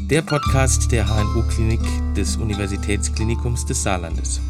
der Podcast der HNO-Klinik des Universitätsklinikums des Saarlandes.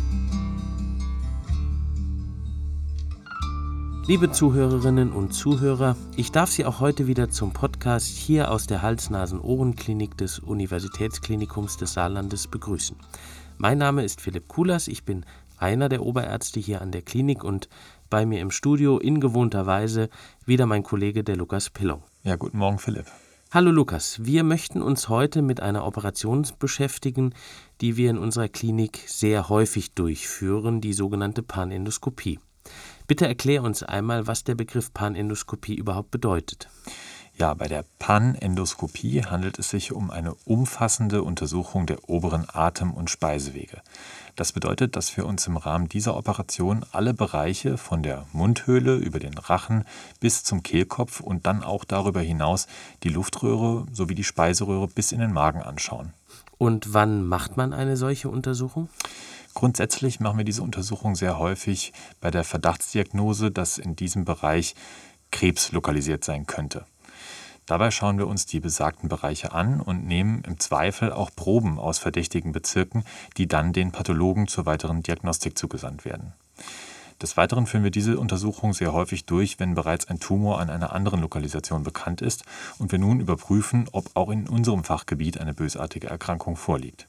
Liebe Zuhörerinnen und Zuhörer, ich darf Sie auch heute wieder zum Podcast hier aus der Hals-Nasen-Ohren-Klinik des Universitätsklinikums des Saarlandes begrüßen. Mein Name ist Philipp Kulas, ich bin einer der Oberärzte hier an der Klinik und bei mir im Studio in gewohnter Weise wieder mein Kollege, der Lukas Pillong. Ja, guten Morgen, Philipp. Hallo Lukas, wir möchten uns heute mit einer Operation beschäftigen, die wir in unserer Klinik sehr häufig durchführen, die sogenannte Panendoskopie. Bitte erklär uns einmal, was der Begriff Panendoskopie überhaupt bedeutet. Ja, bei der Panendoskopie handelt es sich um eine umfassende Untersuchung der oberen Atem- und Speisewege. Das bedeutet, dass wir uns im Rahmen dieser Operation alle Bereiche von der Mundhöhle über den Rachen bis zum Kehlkopf und dann auch darüber hinaus die Luftröhre sowie die Speiseröhre bis in den Magen anschauen. Und wann macht man eine solche Untersuchung? Grundsätzlich machen wir diese Untersuchung sehr häufig bei der Verdachtsdiagnose, dass in diesem Bereich Krebs lokalisiert sein könnte. Dabei schauen wir uns die besagten Bereiche an und nehmen im Zweifel auch Proben aus verdächtigen Bezirken, die dann den Pathologen zur weiteren Diagnostik zugesandt werden. Des Weiteren führen wir diese Untersuchung sehr häufig durch, wenn bereits ein Tumor an einer anderen Lokalisation bekannt ist und wir nun überprüfen, ob auch in unserem Fachgebiet eine bösartige Erkrankung vorliegt.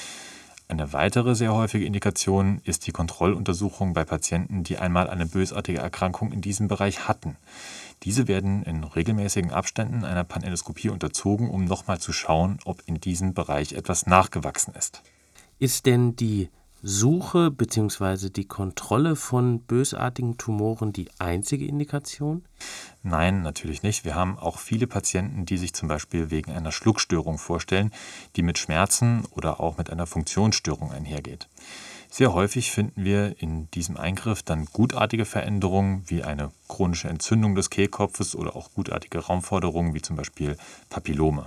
Eine weitere sehr häufige Indikation ist die Kontrolluntersuchung bei Patienten, die einmal eine bösartige Erkrankung in diesem Bereich hatten. Diese werden in regelmäßigen Abständen einer Panendoskopie unterzogen, um nochmal zu schauen, ob in diesem Bereich etwas nachgewachsen ist. Ist denn die Suche bzw. die Kontrolle von bösartigen Tumoren die einzige Indikation? Nein, natürlich nicht. Wir haben auch viele Patienten, die sich zum Beispiel wegen einer Schluckstörung vorstellen, die mit Schmerzen oder auch mit einer Funktionsstörung einhergeht. Sehr häufig finden wir in diesem Eingriff dann gutartige Veränderungen wie eine chronische Entzündung des Kehlkopfes oder auch gutartige Raumforderungen wie zum Beispiel Papillome.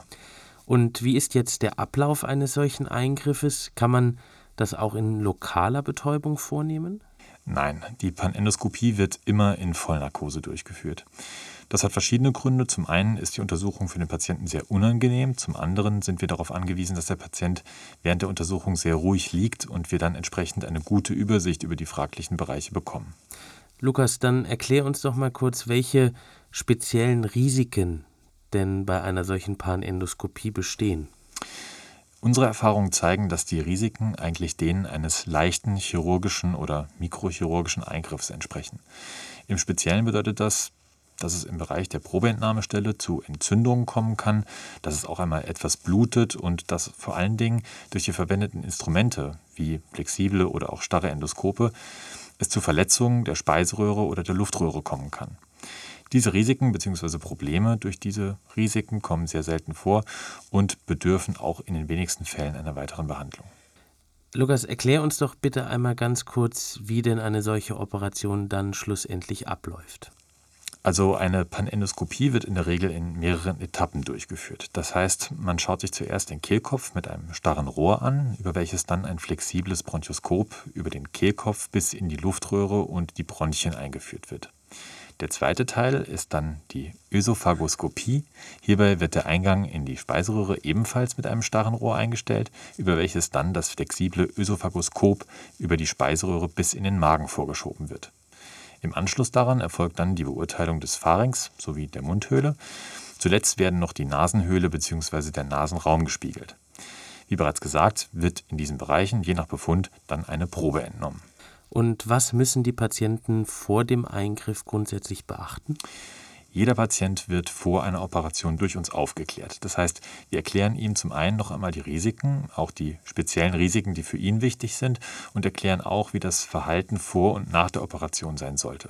Und wie ist jetzt der Ablauf eines solchen Eingriffes? Kann man das auch in lokaler Betäubung vornehmen? Nein, die Panendoskopie wird immer in Vollnarkose durchgeführt. Das hat verschiedene Gründe. Zum einen ist die Untersuchung für den Patienten sehr unangenehm. Zum anderen sind wir darauf angewiesen, dass der Patient während der Untersuchung sehr ruhig liegt und wir dann entsprechend eine gute Übersicht über die fraglichen Bereiche bekommen. Lukas, dann erklär uns doch mal kurz, welche speziellen Risiken denn bei einer solchen Panendoskopie bestehen. Unsere Erfahrungen zeigen, dass die Risiken eigentlich denen eines leichten chirurgischen oder mikrochirurgischen Eingriffs entsprechen. Im Speziellen bedeutet das, dass es im Bereich der Probeentnahmestelle zu Entzündungen kommen kann, dass es auch einmal etwas blutet und dass vor allen Dingen durch die verwendeten Instrumente wie flexible oder auch starre Endoskope es zu Verletzungen der Speiseröhre oder der Luftröhre kommen kann. Diese Risiken bzw. Probleme durch diese Risiken kommen sehr selten vor und bedürfen auch in den wenigsten Fällen einer weiteren Behandlung. Lukas, erklär uns doch bitte einmal ganz kurz, wie denn eine solche Operation dann schlussendlich abläuft. Also eine Panendoskopie wird in der Regel in mehreren Etappen durchgeführt. Das heißt, man schaut sich zuerst den Kehlkopf mit einem starren Rohr an, über welches dann ein flexibles Bronchoskop über den Kehlkopf bis in die Luftröhre und die Bronchien eingeführt wird. Der zweite Teil ist dann die Ösophagoskopie. Hierbei wird der Eingang in die Speiseröhre ebenfalls mit einem starren Rohr eingestellt, über welches dann das flexible Ösophagoskop über die Speiseröhre bis in den Magen vorgeschoben wird. Im Anschluss daran erfolgt dann die Beurteilung des Pharynx sowie der Mundhöhle. Zuletzt werden noch die Nasenhöhle bzw. der Nasenraum gespiegelt. Wie bereits gesagt, wird in diesen Bereichen je nach Befund dann eine Probe entnommen. Und was müssen die Patienten vor dem Eingriff grundsätzlich beachten? Jeder Patient wird vor einer Operation durch uns aufgeklärt. Das heißt, wir erklären ihm zum einen noch einmal die Risiken, auch die speziellen Risiken, die für ihn wichtig sind, und erklären auch, wie das Verhalten vor und nach der Operation sein sollte.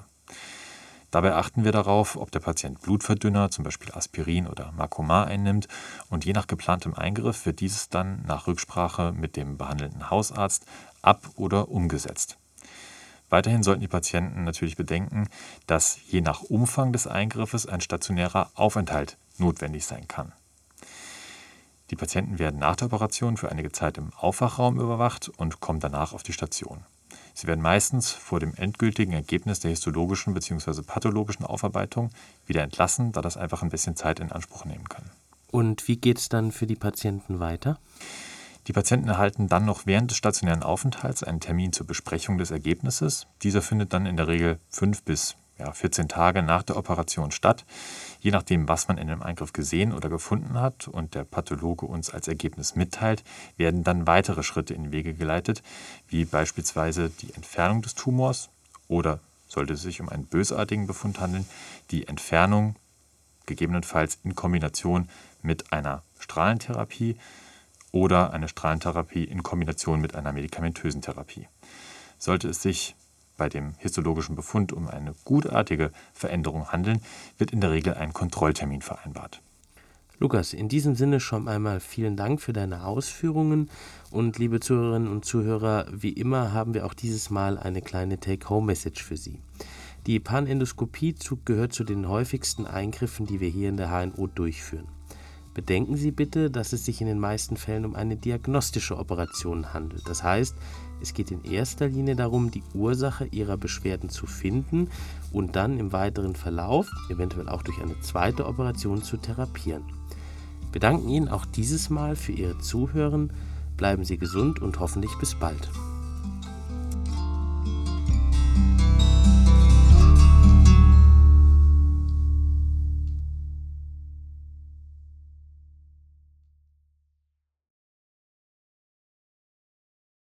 Dabei achten wir darauf, ob der Patient Blutverdünner, zum Beispiel Aspirin oder Macomat einnimmt, und je nach geplantem Eingriff wird dieses dann nach Rücksprache mit dem behandelnden Hausarzt ab- oder umgesetzt. Weiterhin sollten die Patienten natürlich bedenken, dass je nach Umfang des Eingriffes ein stationärer Aufenthalt notwendig sein kann. Die Patienten werden nach der Operation für einige Zeit im Aufwachraum überwacht und kommen danach auf die Station. Sie werden meistens vor dem endgültigen Ergebnis der histologischen bzw. pathologischen Aufarbeitung wieder entlassen, da das einfach ein bisschen Zeit in Anspruch nehmen kann. Und wie geht es dann für die Patienten weiter? Die Patienten erhalten dann noch während des stationären Aufenthalts einen Termin zur Besprechung des Ergebnisses. Dieser findet dann in der Regel 5 bis 14 Tage nach der Operation statt. Je nachdem, was man in dem Eingriff gesehen oder gefunden hat und der Pathologe uns als Ergebnis mitteilt, werden dann weitere Schritte in die Wege geleitet, wie beispielsweise die Entfernung des Tumors oder, sollte es sich um einen bösartigen Befund handeln, die Entfernung gegebenenfalls in Kombination mit einer Strahlentherapie oder eine Strahlentherapie in Kombination mit einer medikamentösen Therapie. Sollte es sich bei dem histologischen Befund um eine gutartige Veränderung handeln, wird in der Regel ein Kontrolltermin vereinbart. Lukas, in diesem Sinne schon einmal vielen Dank für deine Ausführungen und liebe Zuhörerinnen und Zuhörer, wie immer haben wir auch dieses Mal eine kleine Take-Home-Message für Sie. Die Panendoskopie gehört zu den häufigsten Eingriffen, die wir hier in der HNO durchführen. Bedenken Sie bitte, dass es sich in den meisten Fällen um eine diagnostische Operation handelt. Das heißt, es geht in erster Linie darum, die Ursache Ihrer Beschwerden zu finden und dann im weiteren Verlauf, eventuell auch durch eine zweite Operation, zu therapieren. Wir danken Ihnen auch dieses Mal für Ihr Zuhören. Bleiben Sie gesund und hoffentlich bis bald.